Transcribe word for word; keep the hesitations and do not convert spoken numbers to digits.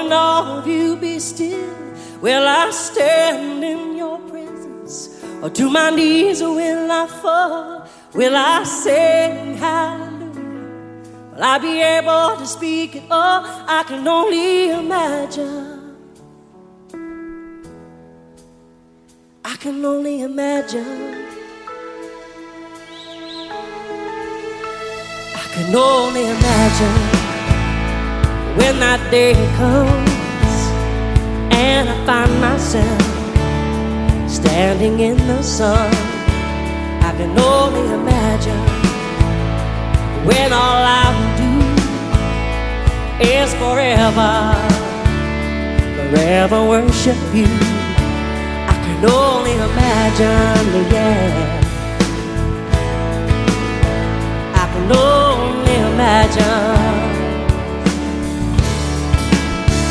all of you be still? Will I stand in your presence? Or to my knees will I fall? Will I sing hallelujah? Will I be able to speak at all? I can only imagine. I can only imagine. I can only imagine when that day comes and I find myself standing in the sun. I can only imagine when all I will do is forever, forever worship you. I can only imagine, yeah. I can only imagine.